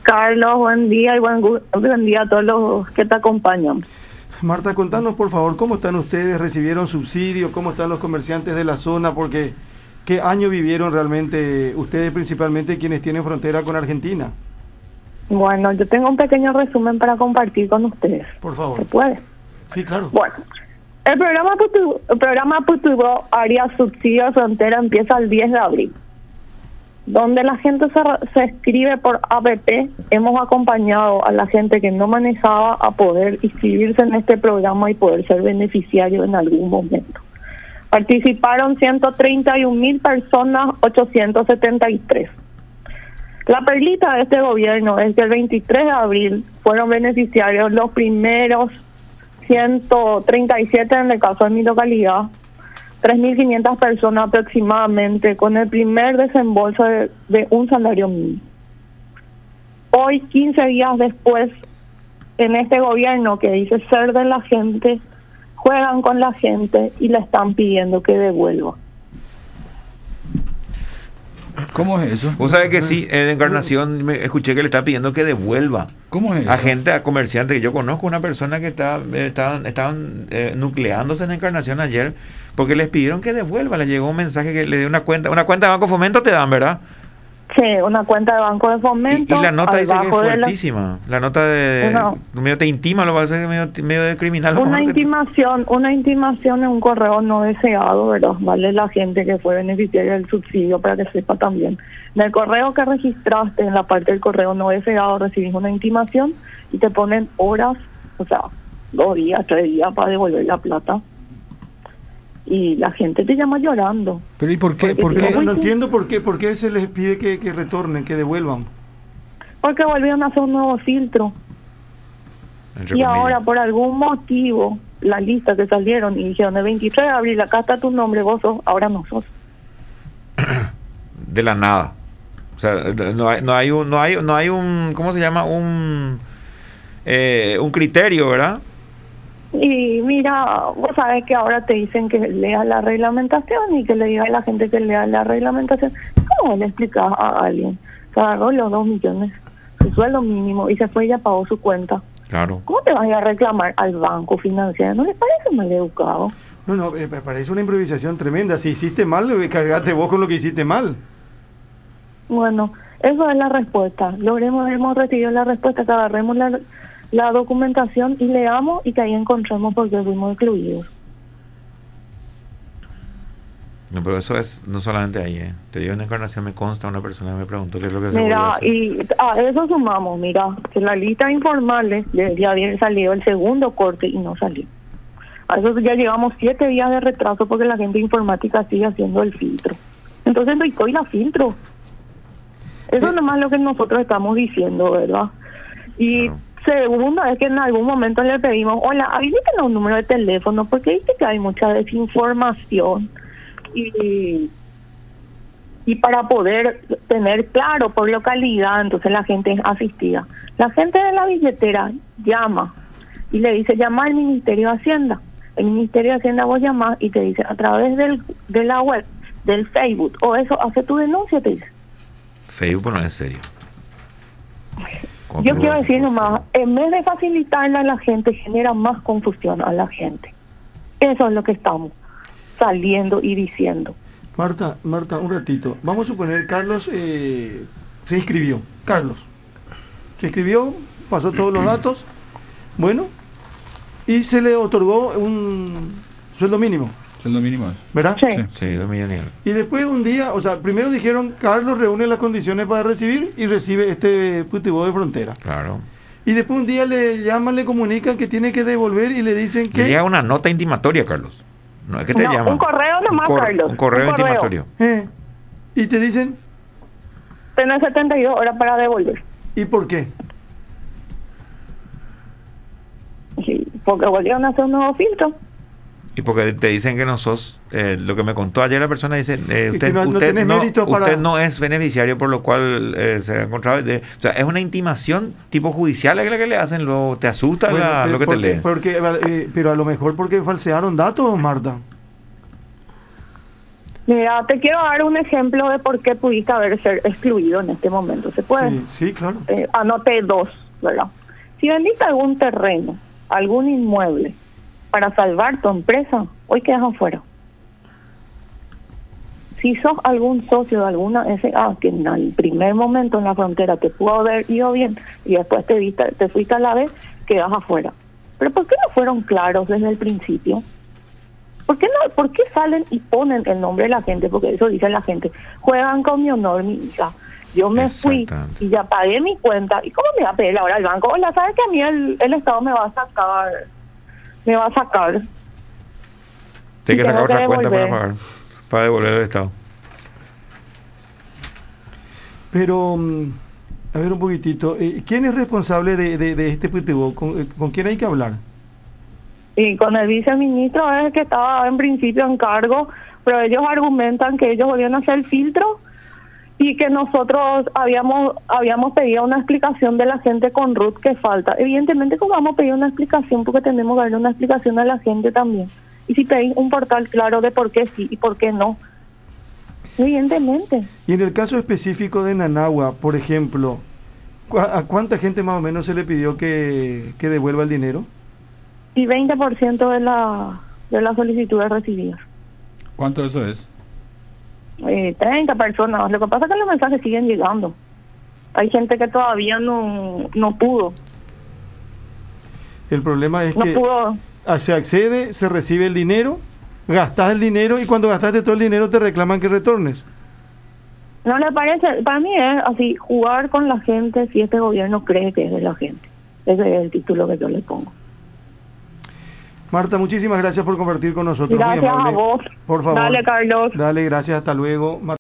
Carlos, buen día y buen día a todos los que te acompañan. Marta, contanos por favor, ¿cómo están ustedes? ¿Recibieron subsidio? ¿Cómo están los comerciantes de la zona? Porque, ¿qué año vivieron realmente ustedes, principalmente quienes tienen frontera con Argentina? Bueno, yo tengo un pequeño resumen para compartir con ustedes. Por favor. ¿Se puede? Sí, claro. Bueno, el programa Putubo Área Subsidio Frontera empieza el 10 de abril. Donde la gente se inscribe por APP, hemos acompañado a la gente que no manejaba a poder inscribirse en este programa y poder ser beneficiario en algún momento. Participaron 131.000 personas, 873. La perlita de este gobierno es que el 23 de abril fueron beneficiarios los primeros 137 en el caso de mi localidad, 3.500 personas aproximadamente, con el primer desembolso de un salario mínimo. Hoy, 15 días después, en este gobierno que dice ser de la gente, juegan con la gente y le están pidiendo que devuelva. ¿Cómo es eso? Vos sabés que sí, en Encarnación me escuché que le está pidiendo que devuelva ¿Cómo es eso? a gente, a comerciantes. Que yo conozco una persona que estaban nucleándose en Encarnación ayer porque les pidieron que devuelva. Le llegó un mensaje que le dé una cuenta de Banco Fomento te dan, ¿verdad? Sí, una cuenta de Banco de Fomento. Y la nota dice que es fuertísima. La nota de medio te intima, lo va a hacer medio de criminal. Una intimación en un correo no deseado, ¿verdad? Vale la gente que fue beneficiaria del subsidio para que sepa también. En el correo que registraste, en la parte del correo no deseado, recibís una intimación y te ponen horas, o sea, 2 días, 3 días para devolver la plata. Y la gente te llama llorando. Pero ¿y por qué? No entiendo por qué se les pide que retornen, que devuelvan. Porque volvieron a hacer un nuevo filtro. Y ahora, por algún motivo, la lista que salieron y dijeron el 23 de abril, acá está tu nombre, vos sos, ahora no sos. De la nada. O sea, no hay un ¿cómo se llama? Un criterio, ¿verdad? Y mira, vos sabés que ahora te dicen que leas la reglamentación y que le digas a la gente que lea la reglamentación. ¿Cómo le explicas a alguien? Se agarró los 2 millones, su sueldo mínimo, y se fue y ya pagó su cuenta. Claro. ¿Cómo te vas a ir a reclamar al banco financiero? ¿No les parece mal educado? No, me parece una improvisación tremenda. Si hiciste mal, cargate vos con lo que hiciste mal. Bueno, eso es la respuesta. Hemos recibido la respuesta, que agarremos la documentación y leamos y que ahí encontremos por qué fuimos excluidos. No, pero eso es no solamente ahí, Te digo, en Encarnación me consta, una persona me preguntó qué es lo que se Mira, vuelve a hacer. y a eso sumamos, mira, que la lista informales ya había salido el segundo corte y no salió. A eso ya llevamos 7 días de retraso porque la gente informática sigue haciendo el filtro. Entonces no hay la filtro. Eso nomás es lo que nosotros estamos diciendo, ¿verdad? Y claro. Segundo es que en algún momento le pedimos, hola, habiliten un número de teléfono porque dice que hay mucha desinformación y para poder tener claro por localidad, entonces la gente es asistida. La gente de la billetera llama y le dice, llama al Ministerio de Hacienda. El Ministerio de Hacienda vos llamás y te dice, a través de la web, del Facebook, o eso, hace tu denuncia, te dice. Facebook no es serio. Yo quiero decir nomás, en vez de facilitarle a la gente, genera más confusión a la gente. Eso es lo que estamos saliendo y diciendo. Marta, un ratito. Vamos a suponer, Carlos se inscribió. Carlos se inscribió, pasó todos los datos, bueno, y se le otorgó un sueldo mínimo. ¿Sueldo mínimo? ¿Verdad? Sí, 2 millones. Y después un día, o sea, primero dijeron, Carlos reúne las condiciones para recibir y recibe este Putubo de frontera. Claro. Y después un día le llaman, le comunican que tiene que devolver y le dicen que... Le llega una nota intimatoria, Carlos. No es que te llaman. Un correo nomás, Carlos. Un correo intimatorio. Y te dicen... Tenés 72 horas para devolver. ¿Y por qué? Sí, porque volvieron a hacer un nuevo filtro. Y porque te dicen que no sos, lo que me contó ayer la persona, dice, usted no es beneficiario, por lo cual se ha encontrado, o sea, es una intimación tipo judicial la que le hacen, te asusta lo que te leen. Pero a lo mejor porque falsearon datos, Marta. Mira, te quiero dar un ejemplo de por qué pudiste haber ser excluido en este momento. ¿Se puede? Sí, claro. Anoté 2, ¿verdad? Si vendiste algún terreno, algún inmueble, para salvar tu empresa, hoy quedas afuera. Si sos algún socio de alguna SA que en el primer momento en la frontera te pudo haber ido bien y después te fuiste a la vez, quedas afuera. ¿Pero por qué no fueron claros desde el principio? ¿Por qué salen y ponen el nombre de la gente? Porque eso dice la gente. Juegan con mi honor, mi hija. Yo me fui y ya pagué mi cuenta. ¿Y cómo me va a pedir ahora el banco? Hola, ¿sabes que a mí el Estado me va a sacar? Tiene que sacar otra cuenta para pagar, para devolver el Estado. Pero, a ver un poquitito. ¿Quién es responsable de este PTU? ¿Con quién hay que hablar? Y con el viceministro es el que estaba en principio en cargo, pero ellos argumentan que ellos volvieron a hacer el filtro y que nosotros habíamos pedido una explicación de la gente con RUT que falta. Evidentemente, ¿cómo vamos a pedir una explicación? Porque tenemos que darle una explicación a la gente también. Y si pedís un portal claro de por qué sí y por qué no. Evidentemente. Y en el caso específico de Nanagua, por ejemplo, ¿a cuánta gente más o menos se le pidió que devuelva el dinero? Y 20% de las solicitudes recibidas. ¿Cuánto eso es? 30 personas. Lo que pasa es que los mensajes siguen llegando. Hay gente que todavía no pudo. El problema es no que pudo. Se accede, se recibe el dinero, gastas el dinero y cuando gastaste todo el dinero te reclaman que retornes. ¿No le parece? Para mí es así, jugar con la gente si este gobierno cree que es de la gente. Ese es el título que yo le pongo. Marta, muchísimas gracias por compartir con nosotros. Gracias a vos. Por favor. Dale, Carlos. Dale, gracias, hasta luego.